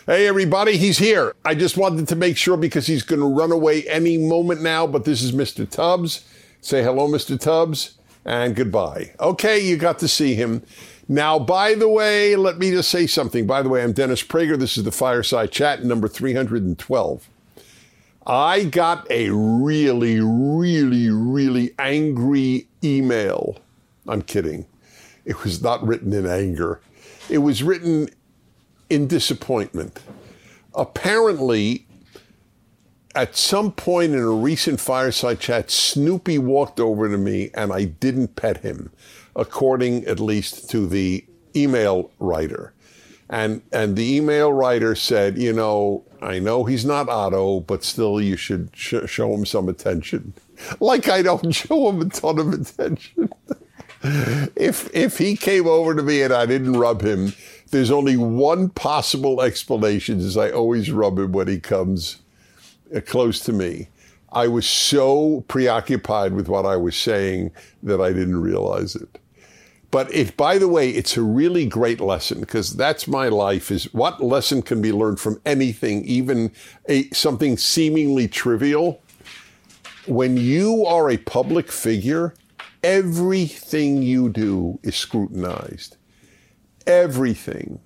Hey, everybody, he's here. I just wanted to make sure because he's going to run away any moment now, but this is Mr. Tubbs. Say hello, Mr. Tubbs, and goodbye. Okay, you got to see him. Now, by the way, let me just say something. By the way, I'm Dennis Prager. This is the Fireside Chat, number 312. I got a really, really, really angry email. I'm kidding. It was not written in anger. It was written in disappointment. Apparently, at some point in a recent Fireside Chat, Snoopy walked over to me and I didn't pet him, according at least to the email writer. And the email writer said, you know, I know he's not Otto, but still you should show him some attention. Like I don't show him a ton of attention. If he came over to me and I didn't rub him, there's only one possible explanation, is I always rub him when he comes close to me. I was so preoccupied with what I was saying that I didn't realize it. But by the way, it's a really great lesson, because that's my life, is what lesson can be learned from anything, even something seemingly trivial. When you are a public figure, everything you do is scrutinized. Everything.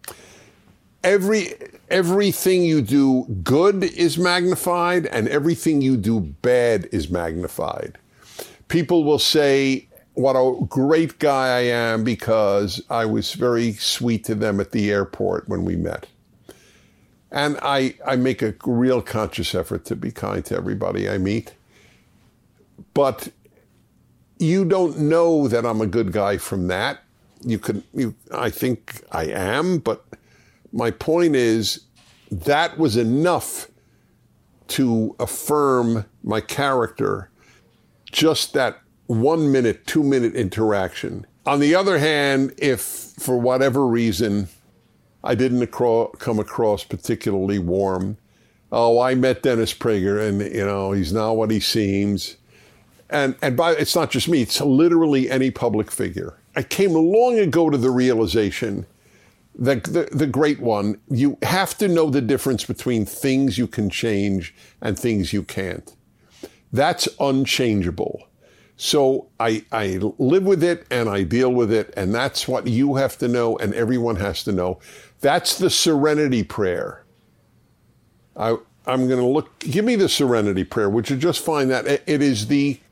Everything you do good is magnified, and everything you do bad is magnified. People will say, what a great guy I am because I was very sweet to them at the airport when we met. And I make a real conscious effort to be kind to everybody I meet. But you don't know that I'm a good guy from that. I think I am, but my point is that was enough to affirm my character, just that 1 minute, 2 minute interaction. On the other hand, if for whatever reason I didn't come across particularly warm, oh, I met Dennis Prager and, you know, he's not what he seems. And it's not just me, it's literally any public figure. I came long ago to the realization that the great one, you have to know the difference between things you can change and things you can't. That's unchangeable. So I live with it and I deal with it, and that's what you have to know and everyone has to know. That's the serenity prayer. I'm going to give me the serenity prayer. Would you just find that? It is the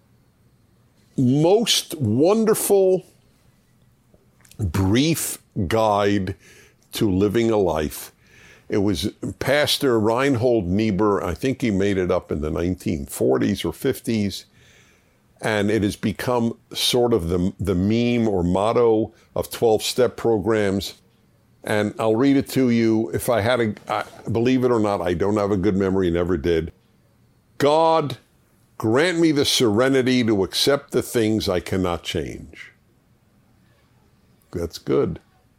most wonderful, brief guide to living a life. It was Pastor Reinhold Niebuhr. I think he made it up in the 1940s or 50s. And it has become sort of the meme or motto of 12-step programs. And I'll read it to you. If I had believe it or not, I don't have a good memory, never did. God, grant me the serenity to accept the things I cannot change. That's good.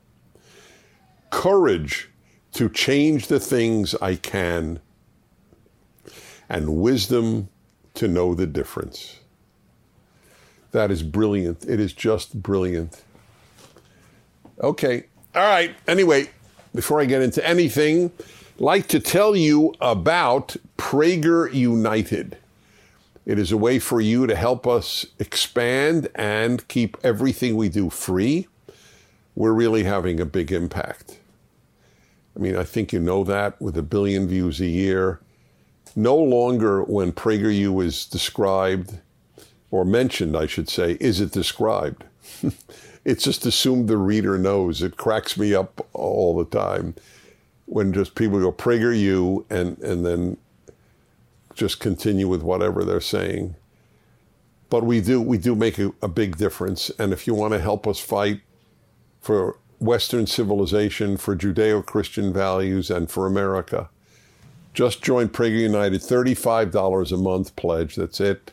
Courage to change the things I can, and wisdom to know the difference. That is brilliant. It is just brilliant. Okay. All right. Anyway, before I get into anything, I'd like to tell you about Prager United. It is a way for you to help us expand and keep everything we do free. We're really having a big impact. I mean, I think you know that with 1 billion views a year. No longer when PragerU is described, or mentioned, I should say, is it described. It's just assumed the reader knows. It cracks me up all the time when just people go PragerU and then just continue with whatever they're saying. But we do make a big difference. And if you want to help us fight for Western civilization, for Judeo-Christian values, and for America, just join Prager United. $35 a month pledge. That's it.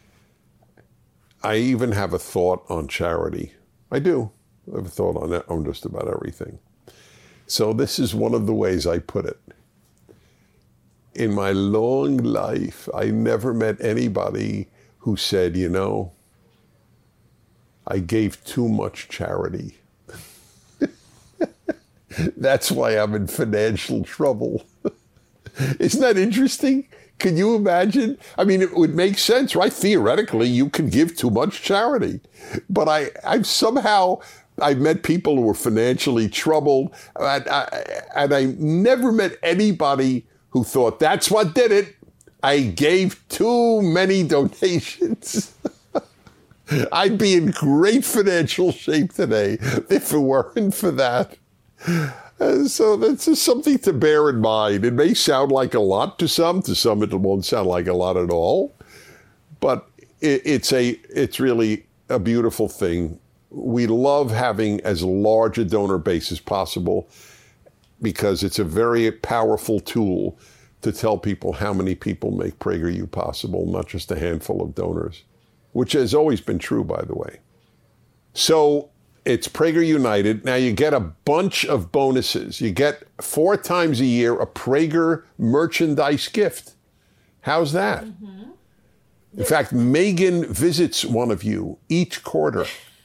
I even have a thought on charity. I do. I have a thought on that, on just about everything. So this is one of the ways I put it. In my long life, I never met anybody who said, you know, I gave too much charity. That's why I'm in financial trouble. Isn't that interesting? Can you imagine? I mean, it would make sense, right? Theoretically, you can give too much charity. But I've met people who were financially troubled, and I never met anybody who thought, that's what did it. I gave too many donations. I'd be in great financial shape today if it weren't for that. So that's just something to bear in mind. It may sound like a lot to some it won't sound like a lot at all. But it's really a beautiful thing. We love having as large a donor base as possible because it's a very powerful tool to tell people how many people make PragerU possible, not just a handful of donors, which has always been true, by the way. So it's Prager United. Now you get a bunch of bonuses. You get 4 times a year a Prager merchandise gift. How's that? Mm-hmm. In fact, Megan visits one of you each quarter.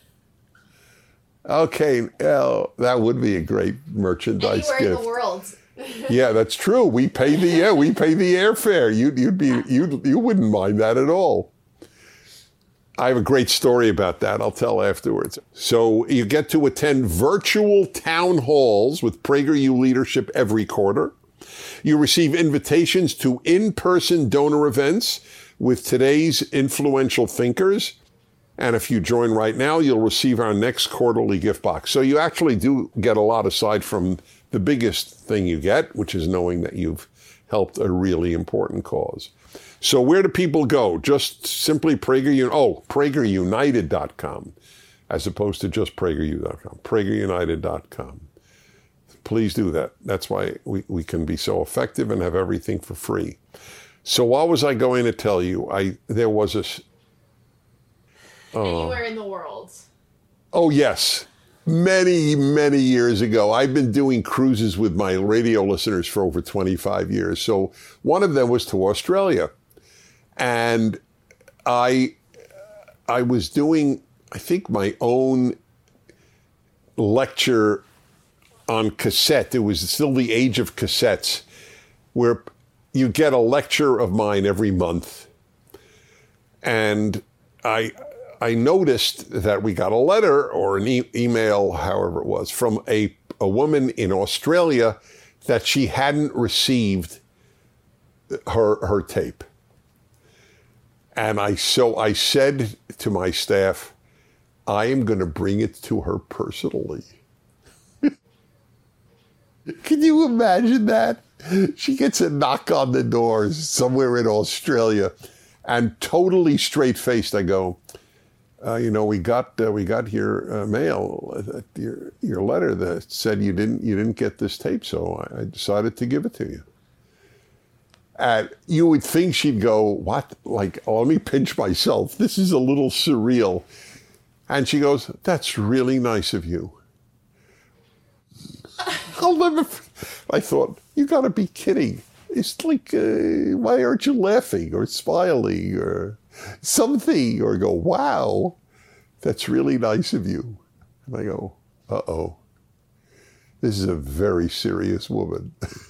Okay, well, that would be a great merchandise gift. Anywhere in the world. Yeah, that's true. We pay the airfare. You wouldn't mind that at all. I have a great story about that. I'll tell afterwards. So you get to attend virtual town halls with PragerU leadership every quarter. You receive invitations to in-person donor events with today's influential thinkers. And if you join right now, you'll receive our next quarterly gift box. So you actually do get a lot aside from the biggest thing you get, which is knowing that you've helped a really important cause. So where do people go? Just simply PragerUnited.com, as opposed to just PragerU.com. PragerUnited.com. Please do that. That's why we can be so effective and have everything for free. So what was I going to tell you? There was a... Anywhere in the world. Oh, yes. Many, many years ago. I've been doing cruises with my radio listeners for over 25 years. So one of them was to Australia. And I was doing, I think, my own lecture on cassette. It was still the age of cassettes, where you get a lecture of mine every month. And I noticed that we got a letter or an email, however it was, from a woman in Australia that she hadn't received her tape. And I said to my staff, I am going to bring it to her personally. Can you imagine that? She gets a knock on the door somewhere in Australia, and totally straight-faced, I go, we got your mail, your letter that said you didn't get this tape, so I decided to give it to you. And you would think she'd go, what? Like, oh, let me pinch myself. This is a little surreal. And she goes, that's really nice of you. I thought, you got to be kidding. It's like, why aren't you laughing or smiling or something? Or go, wow, that's really nice of you. And I go, uh-oh, this is a very serious woman.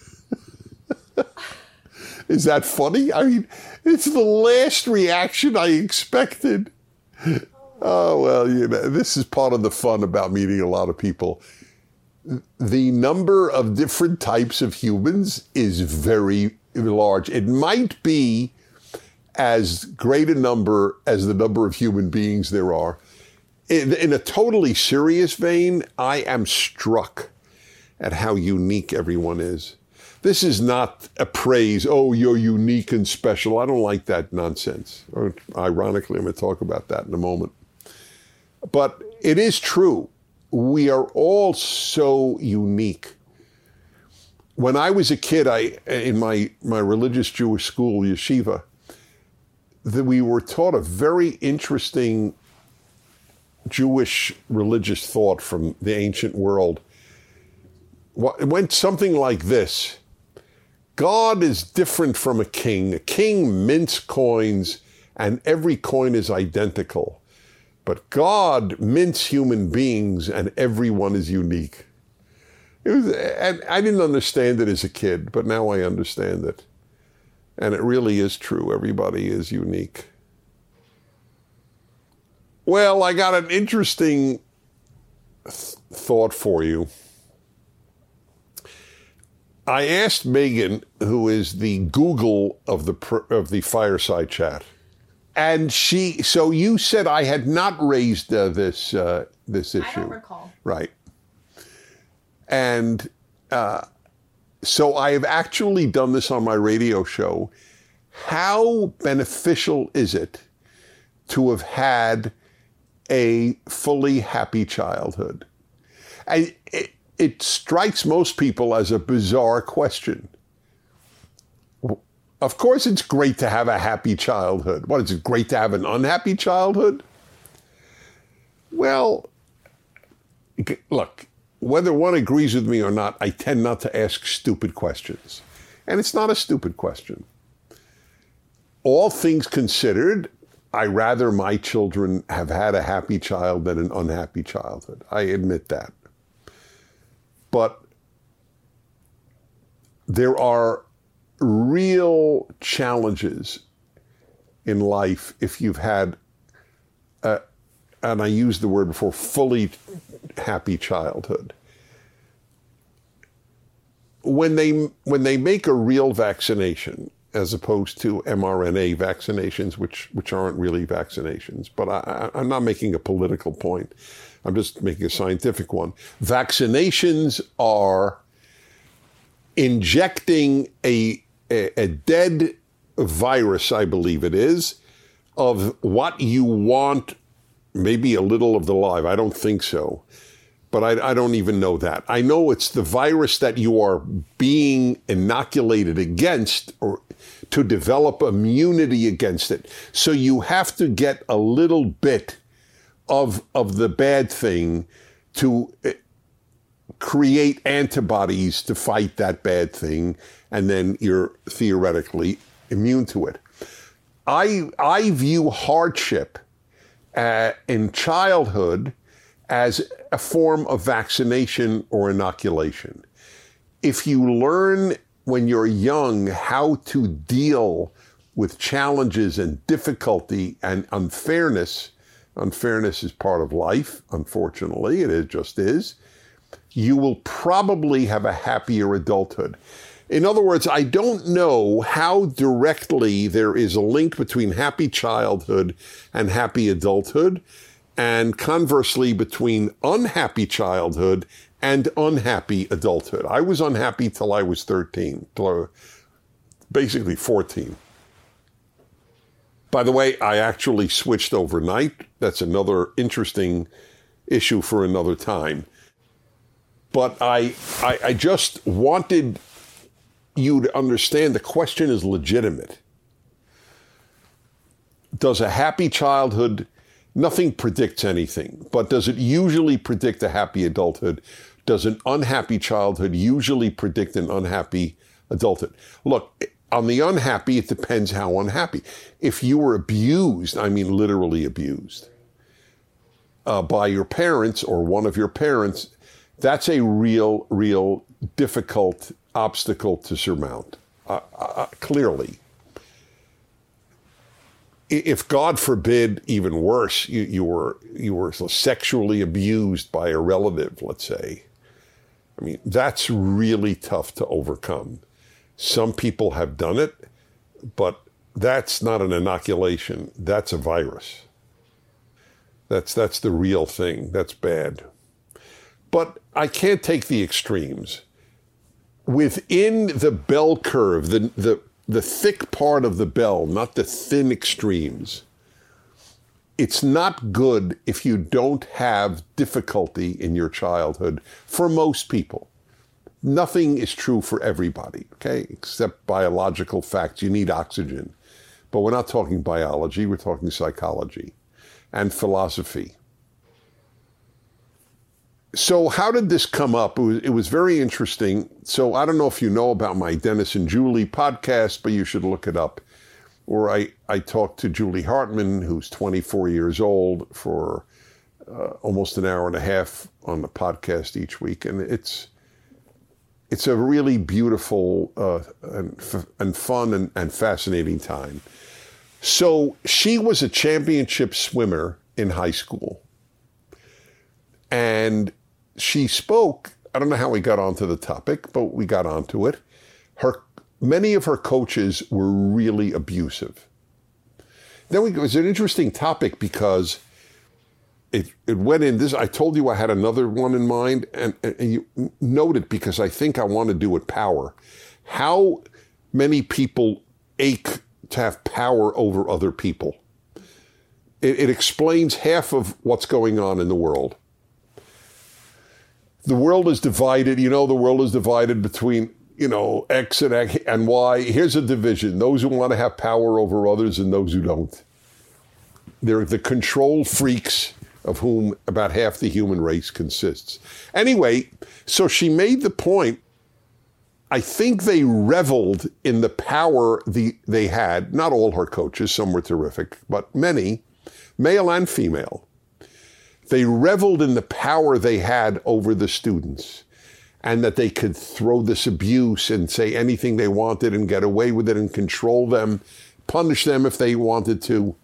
Is that funny? I mean, it's the last reaction I expected. Oh, well, this is part of the fun about meeting a lot of people. The number of different types of humans is very large. It might be as great a number as the number of human beings there are. In a totally serious vein, I am struck at how unique everyone is. This is not a praise, oh, you're unique and special. I don't like that nonsense. Or, ironically, I'm going to talk about that in a moment. But it is true. We are all so unique. When I was a kid, in my religious Jewish school, yeshiva, we were taught a very interesting Jewish religious thought from the ancient world. It went something like this. God is different from a king. A king mints coins, and every coin is identical. But God mints human beings, and everyone is unique. And I didn't understand it as a kid, but now I understand it. And it really is true. Everybody is unique. Well, I got an interesting thought for you. I asked Megan, who is the Google of the fireside chat, and so you said I had not raised this issue. I don't recall. Right. And so I have actually done this on my radio show. How beneficial is it to have had a fully happy childhood? It strikes most people as a bizarre question. Of course it's great to have a happy childhood. What, is it great to have an unhappy childhood? Well, look, whether one agrees with me or not, I tend not to ask stupid questions. And it's not a stupid question. All things considered, I rather my children have had a happy child than an unhappy childhood. I admit that. But there are real challenges in life if you've had, and I used the word before, fully happy childhood. When they make a real vaccination, as opposed to mRNA vaccinations, which aren't really vaccinations, but I'm not making a political point. I'm just making a scientific one. Vaccinations are injecting a dead virus, I believe it is, of what you want, maybe a little of the live. I don't think so. But I don't even know that. I know it's the virus that you are being inoculated against or to develop immunity against it. So you have to get a little bit of the bad thing to create antibodies to fight that bad thing, and then you're theoretically immune to it. I view hardship in childhood as a form of vaccination or inoculation. If you learn when you're young how to deal with challenges and difficulty and unfairness is part of life, unfortunately, it just is, you will probably have a happier adulthood. In other words, I don't know how directly there is a link between happy childhood and happy adulthood, and conversely between unhappy childhood and unhappy adulthood. I was unhappy till I was 13, till basically 14. By the way, I actually switched overnight. That's another interesting issue for another time. But I just wanted you to understand the question is legitimate. Does a happy childhood, nothing predicts anything, but does it usually predict a happy adulthood? Does an unhappy childhood usually predict an unhappy adulthood? Look, on the unhappy, it depends how unhappy. If you were abused, I mean literally abused, by your parents or one of your parents, that's a real difficult obstacle to surmount, clearly. If, God forbid, even worse, you were sexually abused by a relative, let's say, I mean, that's really tough to overcome. Some people have done it, but that's not an inoculation. That's a virus. That's the real thing. That's bad. But I can't take the extremes. Within the bell curve, the thick part of the bell, not the thin extremes, it's not good if you don't have difficulty in your childhood for most people. Nothing is true for everybody, okay? Except biological facts. You need oxygen. But we're not talking biology, we're talking psychology and philosophy. So how did this come up? It was very interesting. So I don't know if you know about my Dennis and Julie podcast, but you should look it up. Where I talked to Julie Hartman, who's 24 years old, for almost an hour and a half on the podcast each week. And it's it's a really beautiful and fun and fascinating time. So she was a championship swimmer in high school. And she spoke, I don't know how we got onto the topic, but we got onto it. Many of her coaches were really abusive. Then it was an interesting topic because it went in this. I told you I had another one in mind, and you note it because I think I want to do with power. How many people ache to have power over other people? It explains half of what's going on in the world. The world is divided. The world is divided between, X and Y. Here's a division. Those who want to have power over others and those who don't. They're the control freaks of whom about half the human race consists. Anyway, so she made the point, I think they reveled in the power they had. Not all her coaches, some were terrific, but many, male and female. They reveled in the power they had over the students and that they could throw this abuse and say anything they wanted and get away with it and control them, punish them if they wanted to.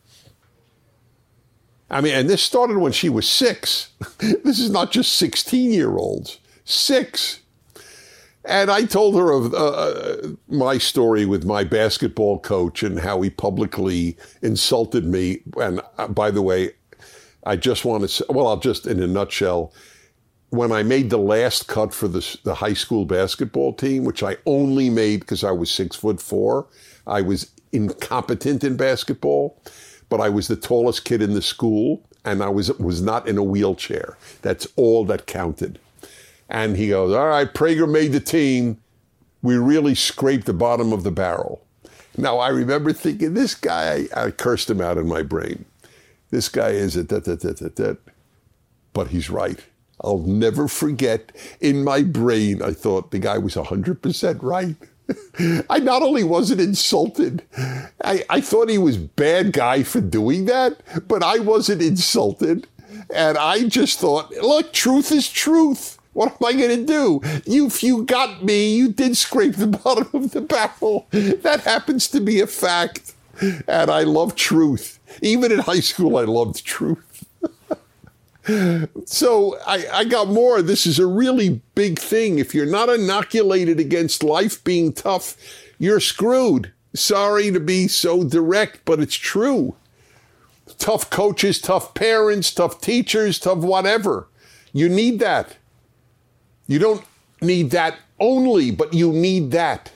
And this started when she was 6. This is not just 16-year-olds, 6. And I told her of my story with my basketball coach and how he publicly insulted me. And by the way, I just want to say, I'll just in a nutshell, when I made the last cut for the high school basketball team, which I only made because I was 6'4", I was incompetent in basketball, but I was the tallest kid in the school, and I was not in a wheelchair. That's all that counted. And he goes, all right, Prager made the team. We really scraped the bottom of the barrel. Now, I remember thinking, this guy, I cursed him out in my brain. This guy is a that. But he's right. I'll never forget, in my brain, I thought the guy was 100% right. I not only wasn't insulted, I thought he was bad guy for doing that, but I wasn't insulted. And I just thought, look, truth is truth. What am I going to do? If you got me, you did scrape the bottom of the barrel. That happens to be a fact. And I love truth. Even in high school, I loved truth. So I got more. This is a really big thing. If you're not inoculated against life being tough, you're screwed. Sorry to be so direct, but it's true. Tough coaches, tough parents, tough teachers, tough whatever. You need that. You don't need that only, but you need that.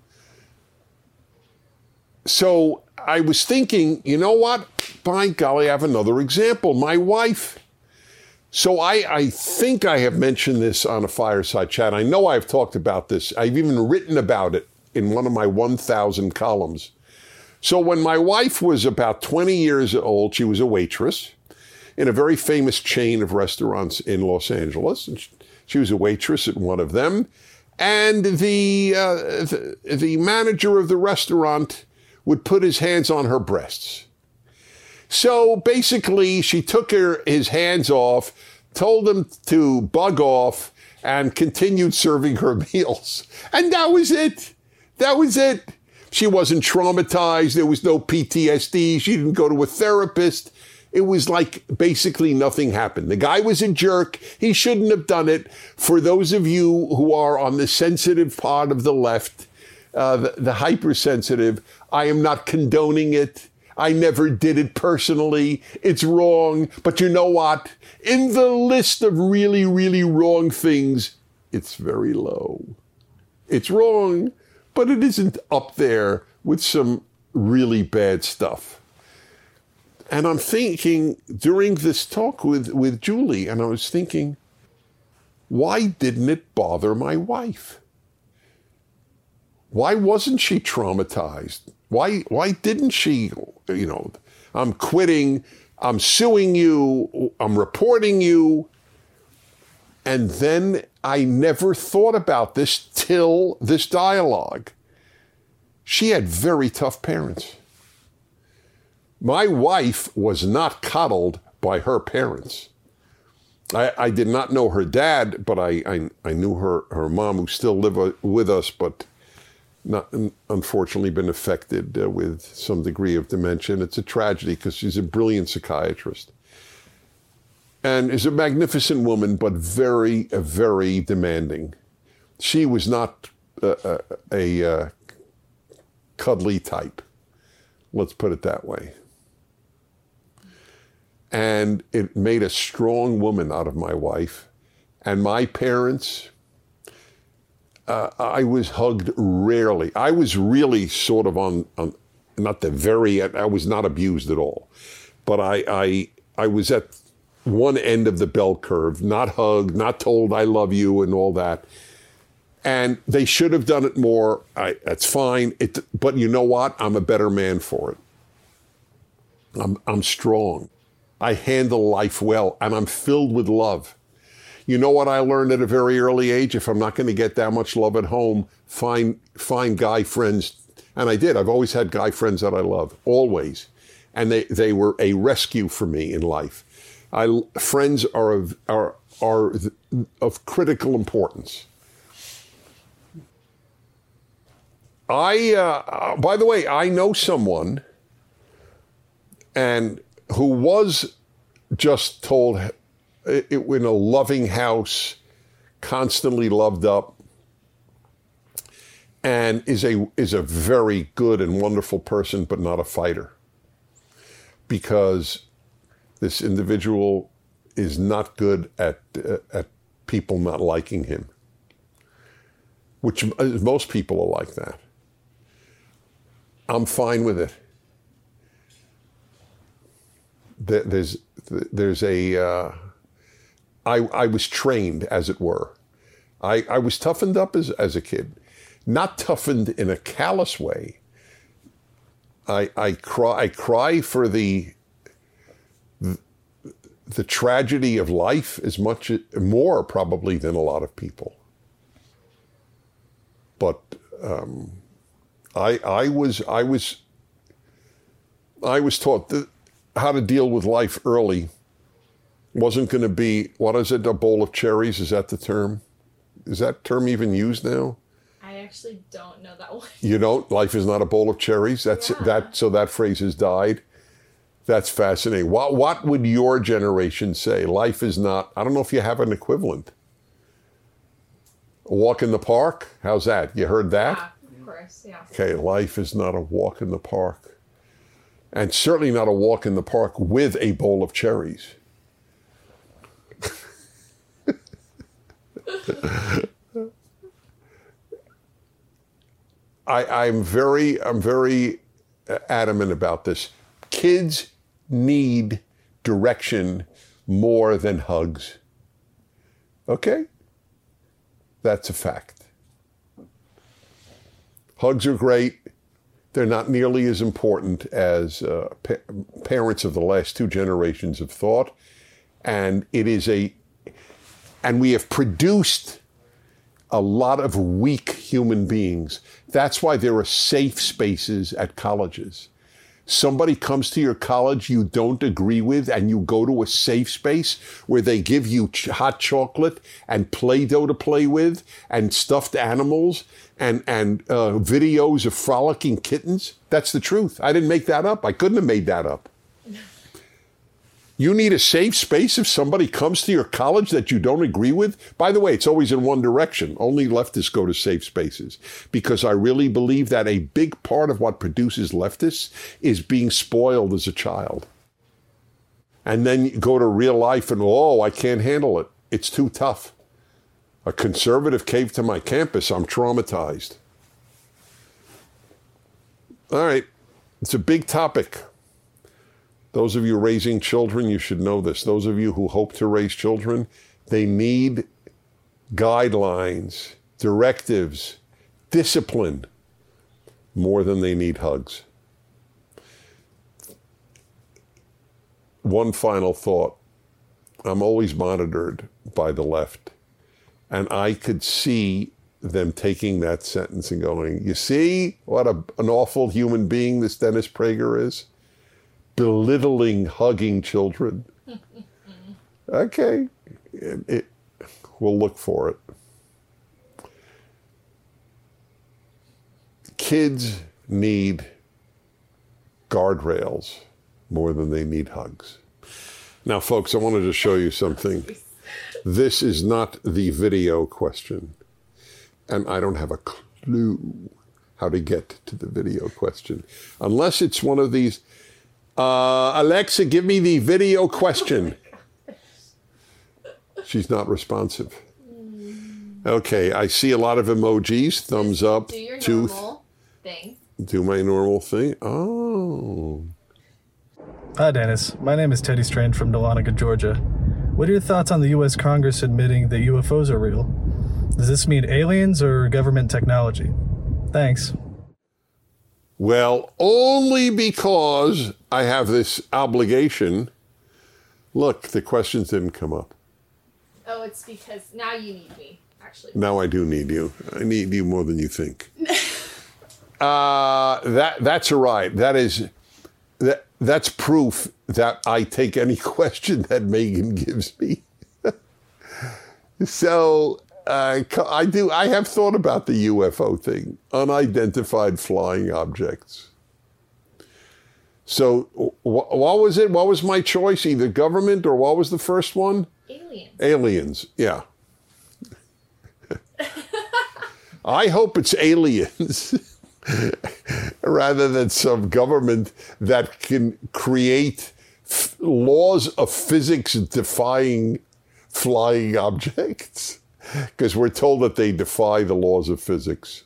So I was thinking, you know what? By golly, I have another example. My wife. So I think I have mentioned this on a fireside chat. I know I've talked about this. I've even written about it in one of my 1,000 columns. So when my wife was about 20 years old, she was a waitress in a very famous chain of restaurants in Los Angeles. And she was a waitress at one of them. And the manager of the restaurant would put his hands on her breasts. So basically, she took his hands off, told him to bug off, and continued serving her meals. And that was it. That was it. She wasn't traumatized. There was no PTSD. She didn't go to a therapist. It was like basically nothing happened. The guy was a jerk. He shouldn't have done it. For those of you who are on the sensitive part of the left, the hypersensitive, I am not condoning it. I never did it personally. It's wrong. But you know what? In the list of really, really wrong things, it's very low. It's wrong, but it isn't up there with some really bad stuff. And I'm thinking during this talk with Julie, and I was thinking, why didn't it bother my wife? Why wasn't she traumatized? Why didn't she, I'm quitting, I'm suing you, I'm reporting you. And then I never thought about this till this dialogue. She had very tough parents. My wife was not coddled by her parents. I did not know her dad, but I knew her mom, who still live with us, but not unfortunately been affected with some degree of dementia. And it's a tragedy because she's a brilliant psychiatrist and is a magnificent woman, but very, very demanding. She was not a cuddly type. Let's put it that way. And it made a strong woman out of my wife. And my parents, I was hugged rarely. I was really sort of on not the very, I was not abused at all. But I was at one end of the bell curve, not hugged, not told I love you and all that. And they should have done it more. That's fine. But you know what? I'm a better man for it. I'm strong. I handle life well, and I'm filled with love. You know what I learned at a very early age? If I'm not going to get that much love at home, find guy friends. And I did. I've always had guy friends that I love, always. And they were a rescue for me in life. Friends are of critical importance. By the way, I know someone and who was just told in a loving house, constantly loved up, and is a very good and wonderful person, but not a fighter. Because this individual is not good at people not liking him, which most people are like that. I'm fine with it. There's a, I was trained, as it were. I was toughened up as a kid, not toughened in a callous way. I cry for the tragedy of life as much, more probably than a lot of people. But I was taught that how to deal with life early. Wasn't going to be, what is it, a bowl of cherries? Is that the term? Is that term even used now? I actually don't know that one. You don't? Life is not a bowl of cherries? So that phrase has died? That's fascinating. What would your generation say? Life is not, I don't know if you have an equivalent. A walk in the park? How's that? You heard that? Yeah, of course, yeah. Okay, life is not a walk in the park. And certainly not a walk in the park with a bowl of cherries. I'm very adamant about this. Kids need direction more than hugs. Okay? That's a fact. Hugs are great. They're not nearly as important as parents of the last two generations have thought. And we have produced a lot of weak human beings. That's why there are safe spaces at colleges. Somebody comes to your college you don't agree with, and you go to a safe space where they give you hot chocolate and Play-Doh to play with and stuffed animals and videos of frolicking kittens. That's the truth. I didn't make that up. I couldn't have made that up. You need a safe space if somebody comes to your college that you don't agree with. By the way, it's always in one direction. Only leftists go to safe spaces, because I really believe that a big part of what produces leftists is being spoiled as a child. And then you go to real life and, I can't handle it. It's too tough. A conservative came to my campus. I'm traumatized. All right. It's a big topic. Those of you raising children, you should know this. Those of you who hope to raise children, they need guidelines, directives, discipline, more than they need hugs. One final thought. I'm always monitored by the left. And I could see them taking that sentence and going, you see what an awful human being this Dennis Prager is? Belittling, hugging children. Okay, We'll look for it. Kids need guardrails more than they need hugs. Now, folks, I wanted to show you something. This is not the video question, and I don't have a clue how to get to the video question, unless it's one of these, Alexa, give me the video question. She's not responsive. Okay, I see a lot of emojis, thumbs up, Do your tooth. normal thing. Do my normal thing. Oh. Hi, Dennis. My name is Teddy Strand from Dahlonega, Georgia. What are your thoughts on the U.S. Congress admitting that UFOs are real? Does this mean aliens or government technology? Thanks. Well, only because I have this obligation. Look, the questions didn't come up. Oh, it's because now you need me, actually. Now I do need you. I need you more than you think. That's all right. That's proof that I take any question that Megan gives me. So I have thought about the UFO thing, unidentified flying objects. So what was it? What was my choice? Either government or what was the first one? Aliens. Aliens, yeah. I hope it's aliens rather than some government that can create laws of physics defying flying objects, because we're told that they defy the laws of physics.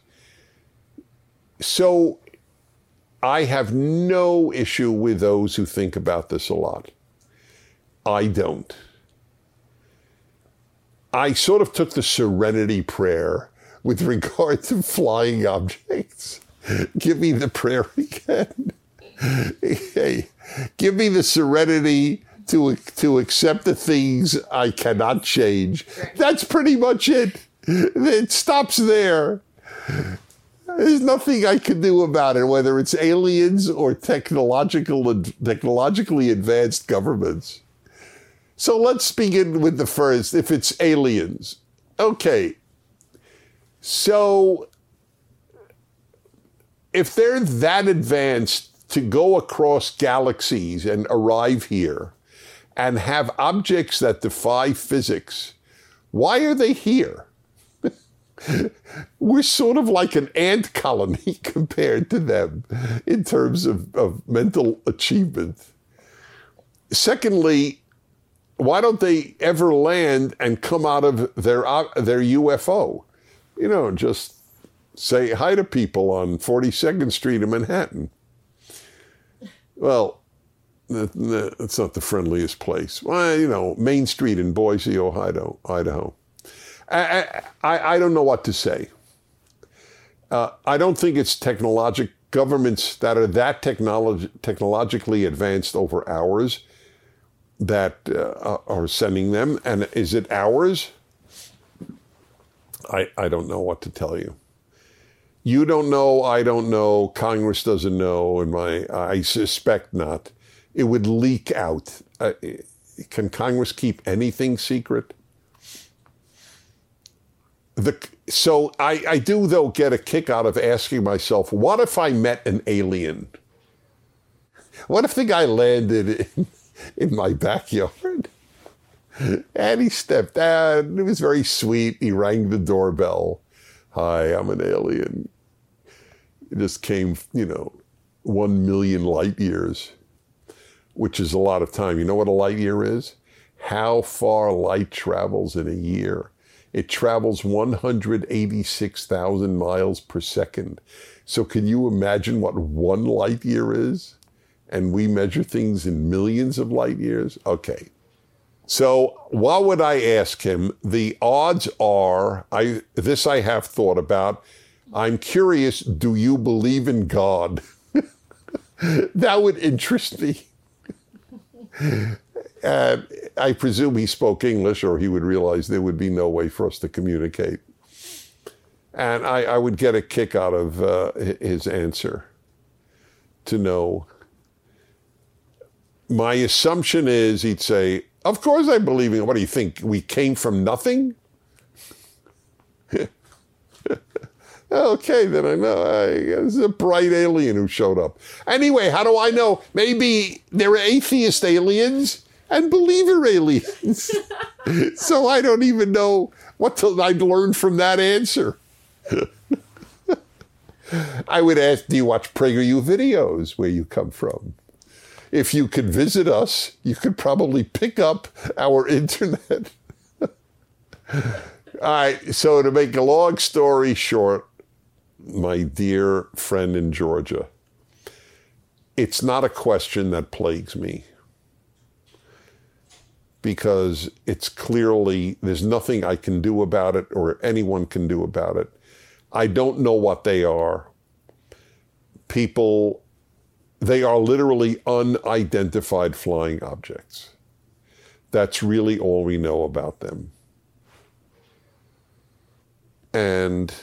So I have no issue with those who think about this a lot. I don't. I sort of took the serenity prayer with regard to flying objects. Give me the prayer again. Hey, give me the serenity to accept the things I cannot change. That's pretty much it. It stops there. There's nothing I can do about it, whether it's aliens or technologically advanced governments. So let's begin with the first, if it's aliens. Okay, so if they're that advanced to go across galaxies and arrive here and have objects that defy physics, why are they here? We're sort of like an ant colony compared to them in terms of mental achievement. Secondly, why don't they ever land and come out of their UFO? You know, just say hi to people on 42nd Street in Manhattan. Well, it's not the friendliest place. Well, you know, Main Street in Boise, Idaho. I don't know what to say. I don't think it's governments that are that technologically advanced over ours that are sending them. And is it ours? I don't know what to tell you. You don't know, I don't know, Congress doesn't know, and I suspect not. It would leak out. Can Congress keep anything secret? So I do, though, get a kick out of asking myself, what if I met an alien? What if the guy landed in my backyard? And he stepped out. It was very sweet. He rang the doorbell. Hi, I'm an alien. It just came, 1 million light years, which is a lot of time. You know what a light year is? How far light travels in a year. It travels 186,000 miles per second. So can you imagine what 1 light year is? And we measure things in millions of light years? Okay. So what would I ask him? The odds are, this I have thought about. I'm curious, do you believe in God? That would interest me. I presume he spoke English, or he would realize there would be no way for us to communicate. And I would get a kick out of his answer to know. My assumption is he'd say, Of course I believe in it. What do you think? We came from nothing? Okay, then I know. It's a bright alien who showed up. Anyway, how do I know? Maybe they're atheist aliens and believer aliens. So I don't even know what I'd learn from that answer. I would ask, do you watch PragerU videos where you come from? If you could visit us, you could probably pick up our internet. All right, so to make a long story short, my dear friend in Georgia, it's not a question that plagues me because it's clearly, there's nothing I can do about it or anyone can do about it. I don't know what they are. People, they are literally unidentified flying objects. That's really all we know about them. And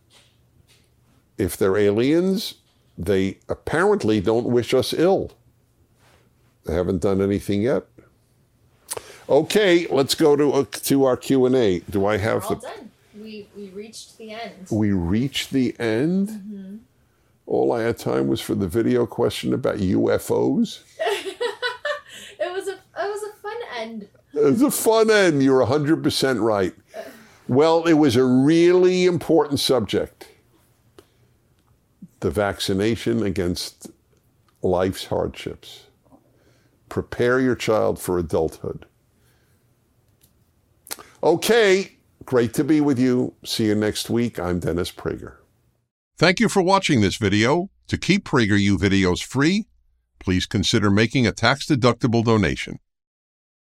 if they're aliens, they apparently don't wish us ill. They haven't done anything yet. Okay, let's go to our Q&A. Do I have We're all done. We reached the end. We reached the end? Mm-hmm. All I had time was for the video question about UFOs. It was a fun end. It was a fun end. You're 100% right. Well, it was a really important subject. The vaccination against life's hardships. Prepare your child for adulthood. Okay, great to be with you. See you next week. I'm Dennis Prager. Thank you for watching this video. To keep PragerU videos free, please consider making a tax-deductible donation.